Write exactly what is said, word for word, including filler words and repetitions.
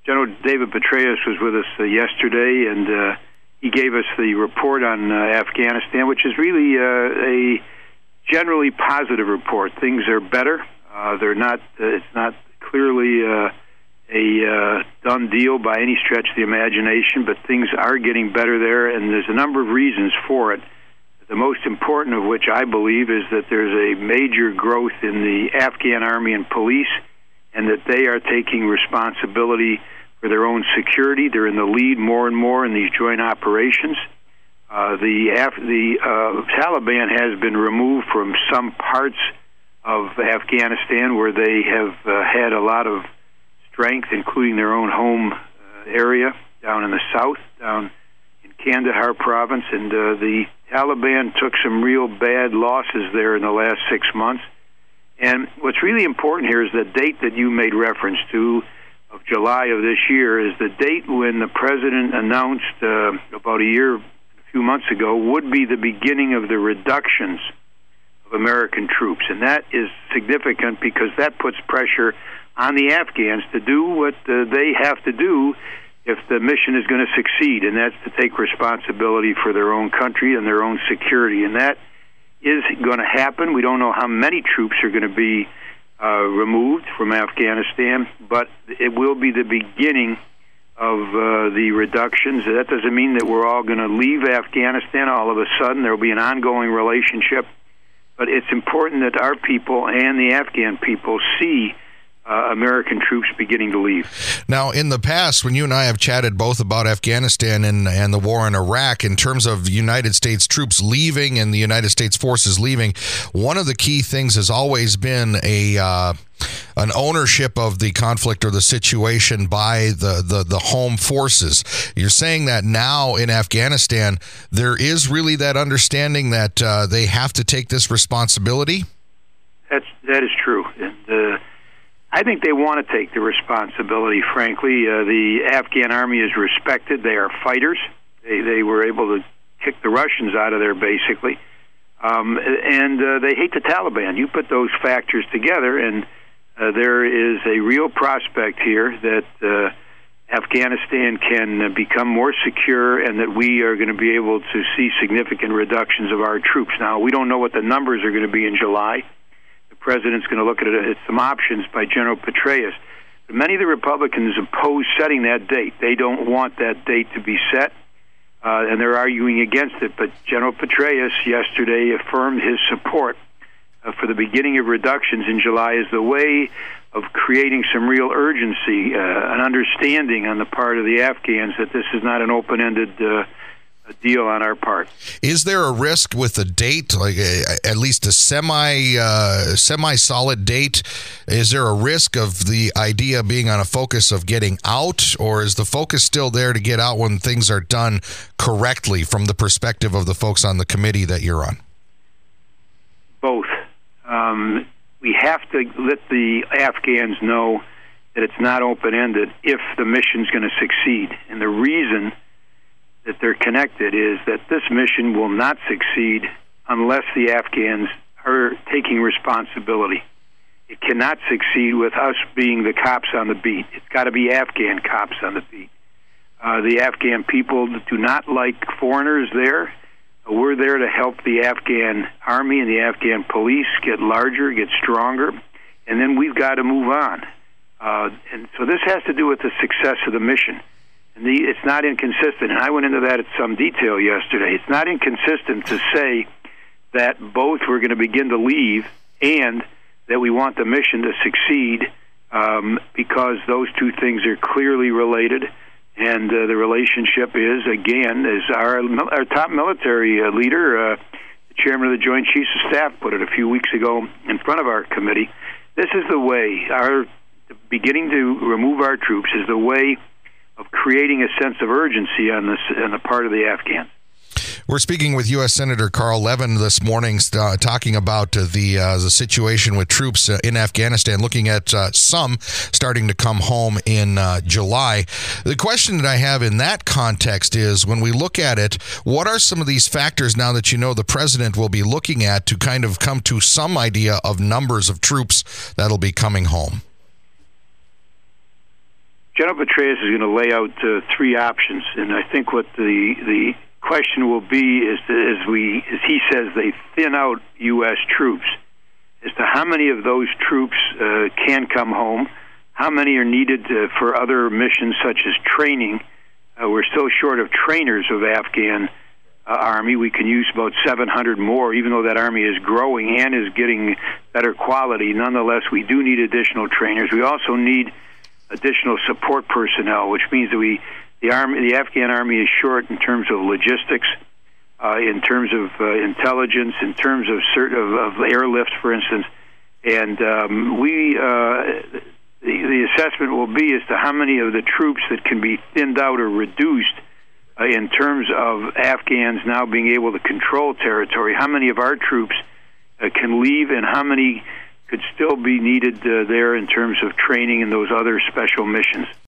General David Petraeus was with us uh, yesterday, and uh, he gave us the report on uh, Afghanistan, which is really uh, a generally positive report. Things are better. Uh, they're not. Uh, it's not clearly uh, a uh, done deal by any stretch of the imagination, but things are getting better there, and there's a number of reasons for it. The most important of which, I believe, is that there's a major growth in the Afghan army and police, and that they are taking responsibility for their own security. They're in the lead more and more in these joint operations. Uh, the Af- the uh, Taliban has been removed from some parts of Afghanistan where they have uh, had a lot of strength, including their own home uh, area down in the south, down in Kandahar province, and uh, the Taliban took some real bad losses there in the last six months. And what's really important here is the date that you made reference to, of July of this year, is the date when the president announced uh, about a year, a few months ago, would be the beginning of the reductions of American troops. And that is significant because that puts pressure on the Afghans to do what uh, they have to do if the mission is going to succeed, and that's to take responsibility for their own country and their own security. And that is going to happen. We don't know how many troops are going to be uh, removed from Afghanistan, but it will be the beginning of uh, the reductions. That doesn't mean that we're all going to leave Afghanistan all of a sudden. There will be an ongoing relationship, but it's important that our people and the Afghan people see Uh, American troops beginning to leave. Now, in the past, when you and I have chatted both about Afghanistan and, and the war in Iraq, in terms of United States troops leaving and the United States forces leaving, one of the key things has always been a uh, an ownership of the conflict or the situation by the, the, the home forces. You're saying that now in Afghanistan, there is really that understanding that uh, they have to take this responsibility? That's, that is true. And, uh, I think they want to take the responsibility, frankly. Uh, the Afghan army is respected. They are fighters. They, they were able to kick the Russians out of there, basically. Um, and uh, they hate the Taliban. You put those factors together, and uh, there is a real prospect here that uh, Afghanistan can uh, become more secure and that we are going to be able to see significant reductions of our troops. Now, we don't know what the numbers are going to be in July. The president's going to look at, it, at some options by General Petraeus. But many of the Republicans oppose setting that date. They don't want that date to be set, uh, and they're arguing against it. But General Petraeus yesterday affirmed his support uh, for the beginning of reductions in July as the way of creating some real urgency, uh, an understanding on the part of the Afghans that this is not an open-ended uh, a deal on our part. Is there a risk with the date, like a, at least a semi uh, semi-solid date? Is there a risk of the idea being on a focus of getting out, or is the focus still there to get out when things are done correctly from the perspective of the folks on the committee that you're on? Both. Um, we have to let the Afghans know that it's not open-ended if the mission's going to succeed. And the reason that they're connected is that this mission will not succeed unless the Afghans are taking responsibility. It cannot succeed with us being the cops on the beat. It's got to be Afghan cops on the beat. Uh, the Afghan people do not like foreigners there. We're there to help the Afghan army and the Afghan police get larger, get stronger, and then we've got to move on. Uh, and so this has to do with the success of the mission. And the, it's not inconsistent, and I went into that at some detail yesterday. It's not inconsistent to say that both were going to begin to leave and that we want the mission to succeed, um, because those two things are clearly related. And uh, the relationship is, again, as our, our top military uh, leader, uh, the chairman of the Joint Chiefs of Staff, put it a few weeks ago in front of our committee, this is the way. Our beginning to remove our troops is the way of creating a sense of urgency on this on the part of the Afghans. We're speaking with U S Senator Carl Levin this morning, uh, talking about uh, the uh, the situation with troops uh, in Afghanistan, looking at uh, some starting to come home in uh, July. The question that I have in that context is, when we look at it, what are some of these factors now that you know the president will be looking at to kind of come to some idea of numbers of troops that'll be coming home? General Petraeus is going to lay out uh, three options, and I think what the the question will be is, to, as we, as he says, they thin out U S troops, as to how many of those troops uh, can come home, how many are needed uh, for other missions such as training. Uh, we're still short of trainers of Afghan uh, Army. We can use about seven hundred more, even though that Army is growing and is getting better quality. Nonetheless, we do need additional trainers. We also need additional support personnel, which means that we The army, the Afghan Army is short in terms of logistics, uh, in terms of uh, intelligence, in terms of, cert- of, of airlift, for instance. And um, we, uh, the, the assessment will be as to how many of the troops that can be thinned out or reduced uh, in terms of Afghans now being able to control territory. How many of our troops uh, can leave, and how many could still be needed uh, there in terms of training and those other special missions.